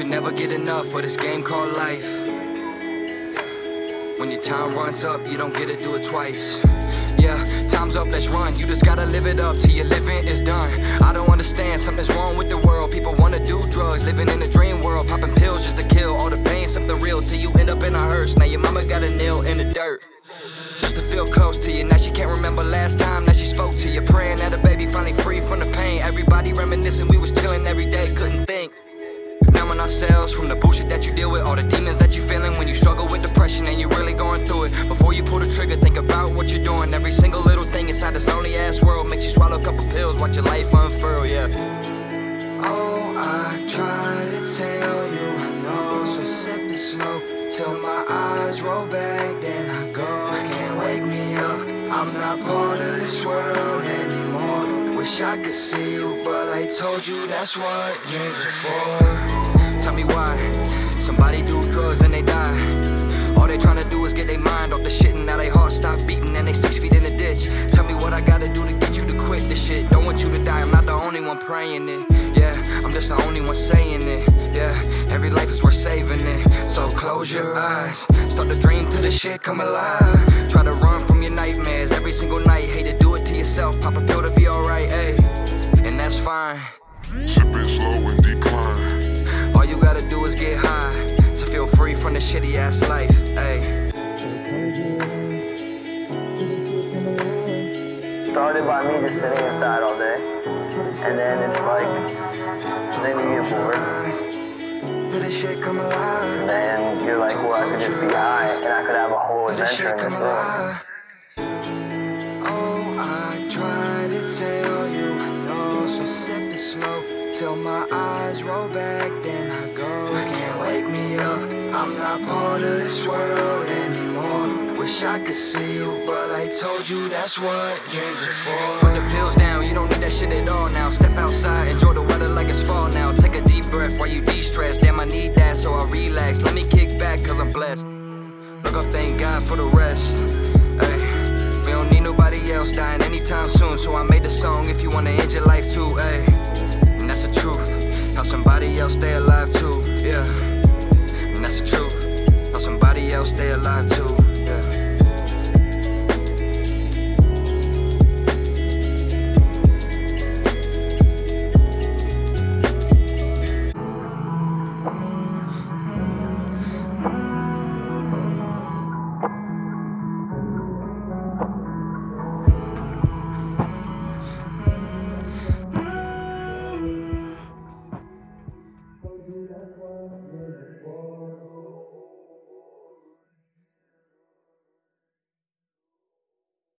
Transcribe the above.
can never get enough of this game called life. When your time runs up, you don't get to do it twice. Yeah, time's up, let's run. You just gotta live it up till your living is done. I don't understand, something's wrong with the world. People wanna do drugs, living in a dream world. Popping pills just to kill all the pain, something real, till you end up in a hearse. Now your mama got a nail in the dirt just to feel close to you. Now she can't remember last time that she spoke to you. Praying that a baby finally free from the pain. Everybody reminiscing, we was chilling every day, couldn't think. Numbing ourselves from the bullshit that you deal with, all the demons that you feeling when you struggle with depression and you're really going through it. Before you pull the trigger, think about what you're doing. Every single little thing inside this lonely ass world makes you swallow a couple pills, watch your life unfurl, yeah. Oh, I try to tell you I know, so sip it slow till my eyes roll back, then I go. Can't wake me up, I'm not part of this world anymore. Wish I could see you, but I told you that's what dreams are for. Tell me why somebody do drugs and they die. All they tryna do is get their mind off the shit, and now they heart stop beating and they 6 feet in the ditch. Tell me what I gotta do to get you to quit this shit. Don't want you to die, I'm not the only one praying it. Yeah, I'm just the only one saying it. Yeah, every life is worth saving it. So close your eyes, start to dream till the shit come alive. Try to run from your nightmares every single night. Hate to do it to yourself, pop a pill to be alright, ayy. And that's fine. Sipping slow and decline. All you gotta do is get high to feel free from the shitty ass life, ayy. Started by me just sitting inside all day, and then it's like, then you get bored. Then you're like, well, I could just be high, and I could have a whole adventure in this room. Oh, I try to tell you I know, so sip it slow till my eyes roll back, then I go. Can't wake me up, I'm not part of this world anymore. Wish I could see you, but I told you that's what dreams are for. Put the pills down, you don't need that shit at all now. Step outside, enjoy the weather like it's fall now. Take a deep breath while you de-stress. Damn, I need that, so I relax. Let me kick back, cause I'm blessed. Look up, thank God for the rest. Ay, we don't need nobody else dying anytime soon, so I made the song if you wanna end your life too, ay. And that's the truth, how somebody else stay alive too, yeah. And that's the truth, how somebody else stay alive too.